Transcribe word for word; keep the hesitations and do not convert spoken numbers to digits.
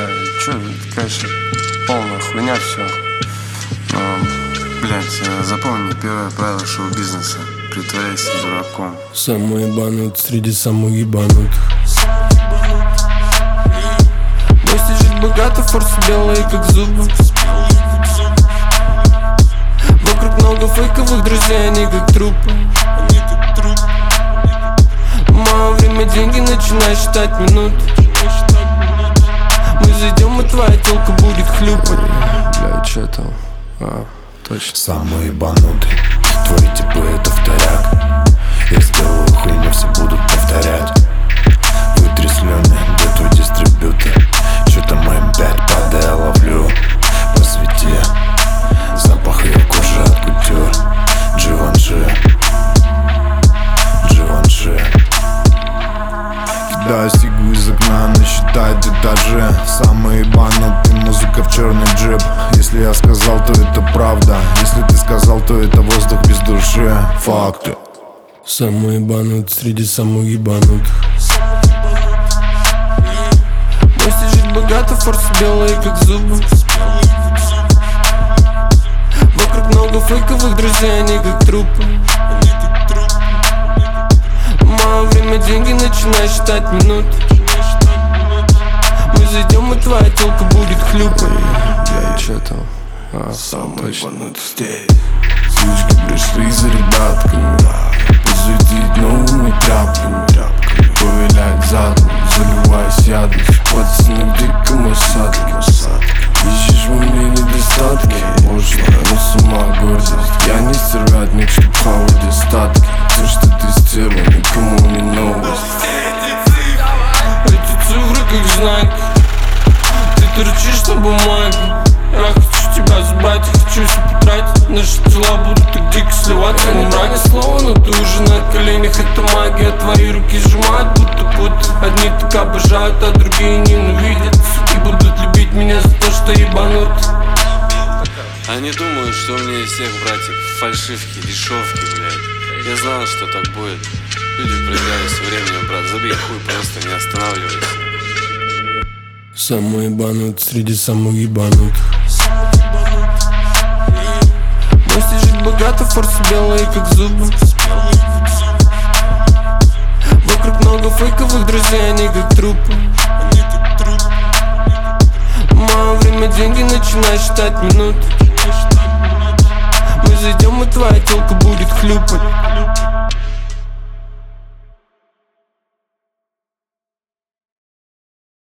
Да, чё, это, конечно, полная хуйня все. Но, блядь, запомни первое правило шоу-бизнеса: притворяйся дураком. Самый ебанут среди самых ебанутых. Бойся жить богато, форсы белые как зубы. Вокруг много фейковых друзей, они как трупы. В мое время деньги, начинай считать минуты. Мы зайдем, и твоя телка будет хлюпать. Бля, чё там? А, точно. Самый ебанутый, твои типы это вторяк. Я сделаю хуйню, все будут повторять. Вытри слюны, где твой дистрибьютор? Чё там эм пять, падая, ловлю. Посвети, запах ее кожи от кутюр. Дживанши, Дживанши. Кидаю сигу из окна, она считает этажи. Самый ебанутый, музыка в черный джип. Если я сказал, то это правда. Если ты сказал, то это воздух без души. Факты. Самый ебанут среди самых ебанутых. Бойся жить богато, форсы белые как зубы. Вокруг много фейковых друзей, они как трупы. В мое время деньги, начинай считать минуты. Мы зайдем, и твоя телка будет хлюпать. Бля, чё там? А, Самый ебанутый здесь. Ключки пришли за ребятками. Посветить новыми тряпками. Повилять задом, заливаясь ядом. Пацаны в диком осадке. Ищешь во мне недостатки. Пошлая, но сама гордость. Я не стервятник, чтоб хавать остатки. То, что ты стерва, никому не новость. Эти цифры как знак. Ты торчишь на бумаге. Я хочу тебя забрать, хочу все потратить. Наши тела будут так дико сливаться. Не брать ни слова, но ты уже на коленях. Это магия, твои руки сжимают, будто будто. Одни так обожают, а другие ненавидят. И будут любить меня за то, что ебанут. Они думают, что у меня из всех братьев фальшивки, дешевки, блядь. Я знал, что так будет. Люди проигрались со временем, брат. Забей хуй, просто не останавливайся. Самый ебанут среди самых ебанутых. Бойся жить богато, форсы белые как зубы. Вокруг много фейковых друзей, они как трупы. В мое время деньги, начинай считать минуты. Мы зайдем, и твоя телка будет хлюпать.